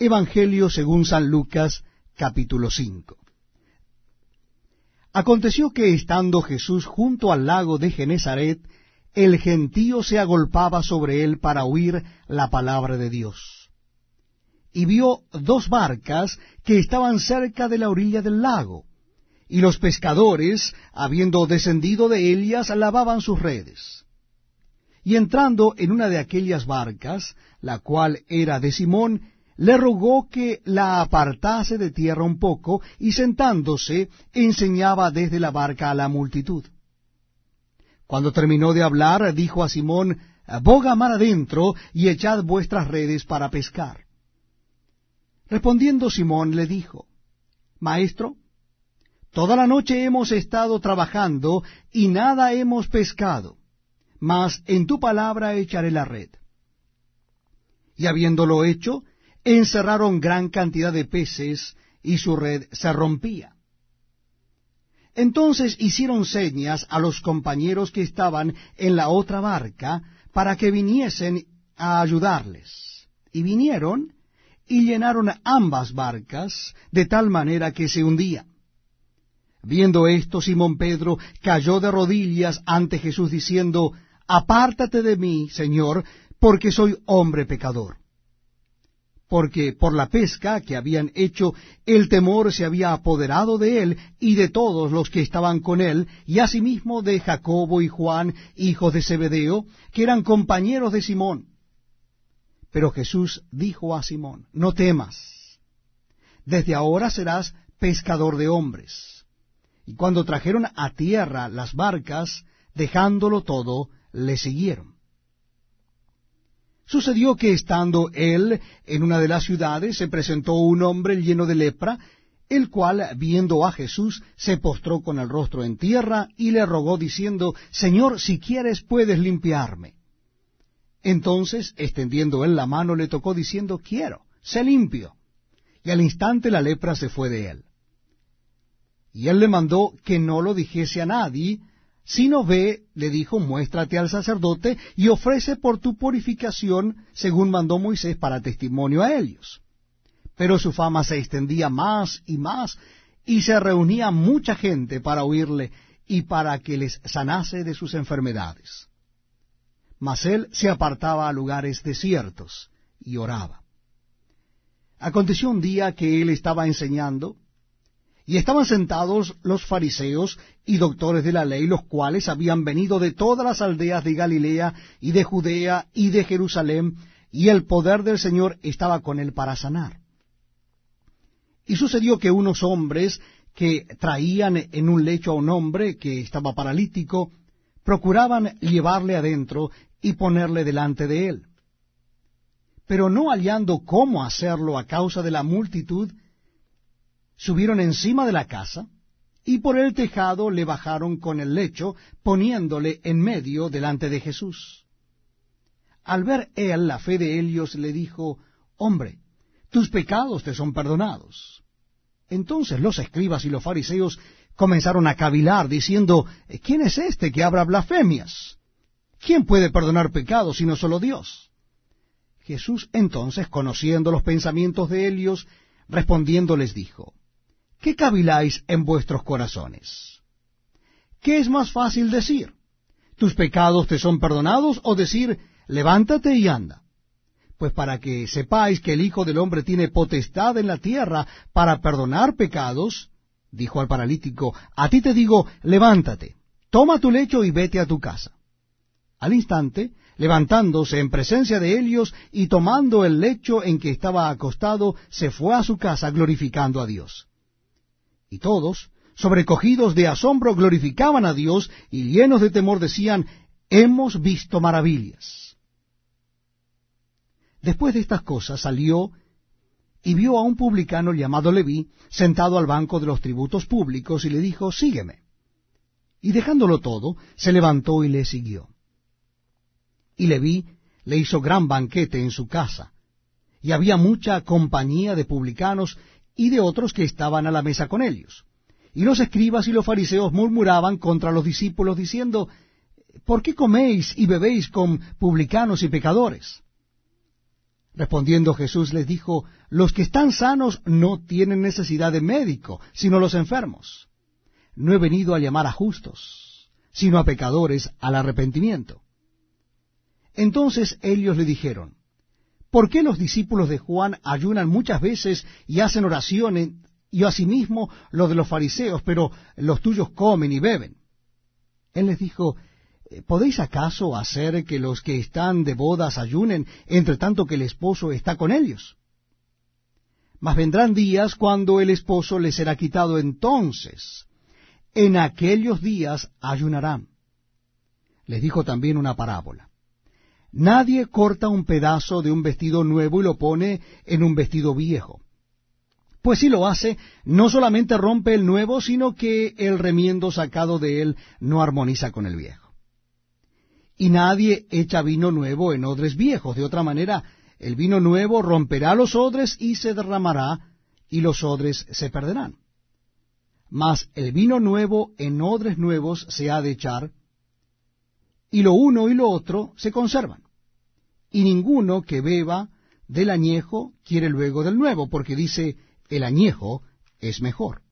Evangelio según San Lucas, capítulo 5. Aconteció que estando Jesús junto al lago de Genezaret, el gentío se agolpaba sobre él para oír la palabra de Dios. Y vio dos barcas que estaban cerca de la orilla del lago, y los pescadores, habiendo descendido de ellas, lavaban sus redes. Y entrando en una de aquellas barcas, la cual era de Simón, le rogó que la apartase de tierra un poco, y sentándose, enseñaba desde la barca a la multitud. Cuando terminó de hablar, dijo a Simón: boga mar adentro, y echad vuestras redes para pescar. Respondiendo Simón le dijo: Maestro, toda la noche hemos estado trabajando, y nada hemos pescado, mas en tu palabra echaré la red. Y habiéndolo hecho, encerraron gran cantidad de peces, y su red se rompía. Entonces hicieron señas a los compañeros que estaban en la otra barca, para que viniesen a ayudarles. Y vinieron, y llenaron ambas barcas, de tal manera que se hundían. Viendo esto, Simón Pedro cayó de rodillas ante Jesús, diciendo: Apártate de mí, Señor, porque soy hombre pecador. Porque por la pesca que habían hecho, el temor se había apoderado de él y de todos los que estaban con él, y asimismo de Jacobo y Juan, hijos de Zebedeo, que eran compañeros de Simón. Pero Jesús dijo a Simón: No temas, desde ahora serás pescador de hombres. Y cuando trajeron a tierra las barcas, dejándolo todo, le siguieron. Sucedió que estando él en una de las ciudades, se presentó un hombre lleno de lepra, el cual, viendo a Jesús, se postró con el rostro en tierra y le rogó, diciendo: Señor, si quieres, puedes limpiarme. Entonces, extendiendo él la mano, le tocó, diciendo: Quiero, sé limpio. Y al instante la lepra se fue de él. Y él le mandó que no lo dijese a nadie, sino ve, le dijo, muéstrate al sacerdote y ofrece por tu purificación, según mandó Moisés, para testimonio a ellos. Pero su fama se extendía más, y se reunía mucha gente para oírle y para que les sanase de sus enfermedades. Mas él se apartaba a lugares desiertos y oraba. Aconteció un día que él estaba enseñando, y estaban sentados los fariseos y doctores de la ley, los cuales habían venido de todas las aldeas de Galilea y de Judea y de Jerusalén, y el poder del Señor estaba con él para sanar. Y sucedió que unos hombres que traían en un lecho a un hombre que estaba paralítico, procuraban llevarle adentro y ponerle delante de él. Pero no hallando cómo hacerlo a causa de la multitud, subieron encima de la casa, y por el tejado le bajaron con el lecho, poniéndole en medio delante de Jesús. Al ver él la fe de ellos, le dijo: Hombre, tus pecados te son perdonados. Entonces los escribas y los fariseos comenzaron a cavilar, diciendo: ¿Quién es este que habla blasfemias? ¿Quién puede perdonar pecados sino solo Dios? Jesús entonces, conociendo los pensamientos de ellos, respondiendo les dijo: ¿Qué caviláis en vuestros corazones? ¿Qué es más fácil decir? ¿Tus pecados te son perdonados? ¿O decir: levántate y anda? Pues para que sepáis que el Hijo del Hombre tiene potestad en la tierra para perdonar pecados, dijo al paralítico: a ti te digo, levántate, toma tu lecho y vete a tu casa. Al instante, levantándose en presencia de ellos y tomando el lecho en que estaba acostado, se fue a su casa glorificando a Dios. Y todos, sobrecogidos de asombro, glorificaban a Dios, y llenos de temor decían: hemos visto maravillas. Después de estas cosas salió y vio a un publicano llamado Leví sentado al banco de los tributos públicos, y le dijo: sígueme. Y dejándolo todo, se levantó y le siguió. Y Leví le hizo gran banquete en su casa, y había mucha compañía de publicanos y de otros que estaban a la mesa con ellos. Y los escribas y los fariseos murmuraban contra los discípulos, diciendo: ¿por qué coméis y bebéis con publicanos y pecadores? Respondiendo Jesús les dijo, los que están sanos no tienen necesidad de médico, sino los enfermos. No he venido a llamar a justos, sino a pecadores al arrepentimiento. Entonces ellos le dijeron, ¿por qué los discípulos de Juan ayunan muchas veces y hacen oraciones, y asimismo los de los fariseos, pero los tuyos comen y beben? Él les dijo, ¿podéis acaso hacer que los que están de bodas ayunen, entre tanto que el esposo está con ellos? Mas vendrán días cuando el esposo les será quitado, entonces en aquellos días ayunarán. Les dijo también una parábola. Nadie corta un pedazo de un vestido nuevo y lo pone en un vestido viejo. Pues si lo hace, no solamente rompe el nuevo, sino que el remiendo sacado de él no armoniza con el viejo. Y nadie echa vino nuevo en odres viejos. De otra manera, el vino nuevo romperá los odres y se derramará, y los odres se perderán. Mas el vino nuevo en odres nuevos se ha de echar, y lo uno y lo otro se conservan. Y ninguno que beba del añejo quiere luego del nuevo, porque dice, el añejo es mejor.